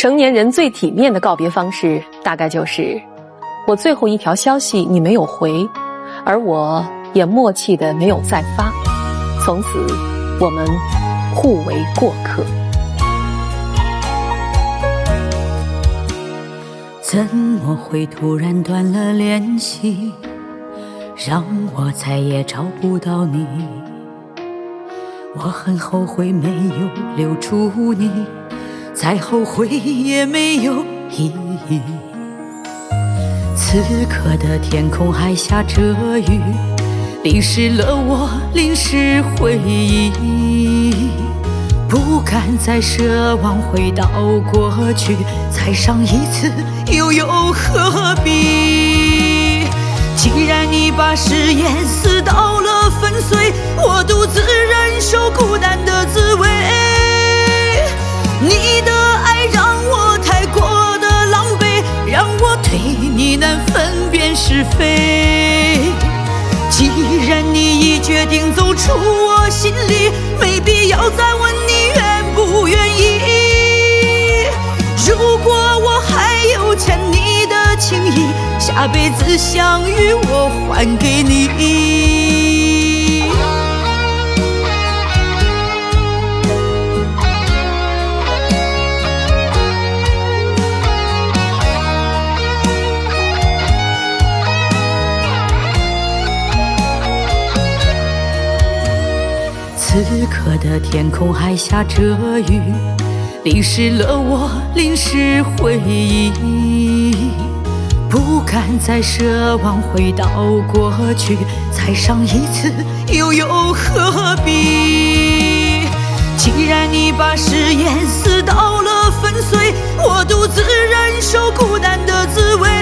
成年人最体面的告别方式，大概就是我最后一条消息你没有回，而我也默契的没有再发，从此我们互为过客。 怎么会突然断了联系，让我再也找不到你？我很后悔没有留住你，再后悔也没有意义。此刻的天空还下着雨，淋湿了我淋湿回忆，不敢再奢望回到过去，再伤一次又何必？既然你把誓言撕到了粉碎，我独自忍受孤单的滋味。你的爱让我太过的狼狈，让我对你难分辨是非。既然你已决定走出我心里，没必要再问你愿不愿意。如果我还有欠你的情谊，下辈子相遇我还给你。此刻的天空还下着雨，淋湿了我淋湿回忆，不敢再奢望回到过去，再伤一次又何必？既然你把誓言撕到了粉碎，我独自忍受孤单的滋味。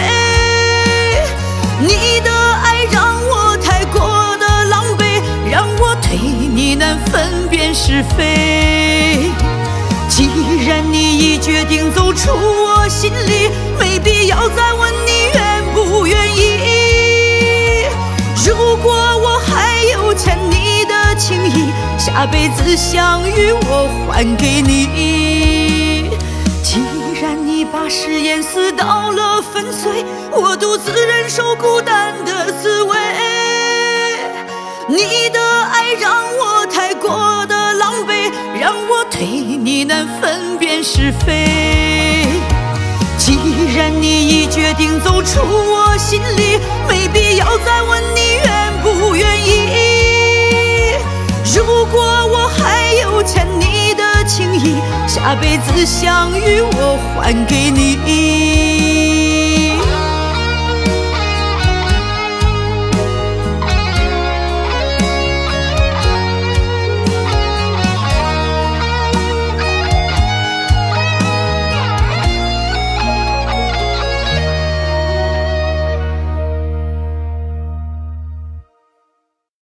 你的爱让我太过的狼狈，让我对你难分辨是非。既然你已决定走出我心里，没必要再问你愿不愿意。如果我还有欠你的情谊，下辈子相遇我还给你。既然你把誓言撕到了粉碎，我独自忍受孤单的滋味。你的爱让我太过的狼狈，让我对你难分辨是非。既然你已决定走出我心里，没必要再问你愿不愿意。如果我还有欠你的情谊，下辈子相遇我还给你。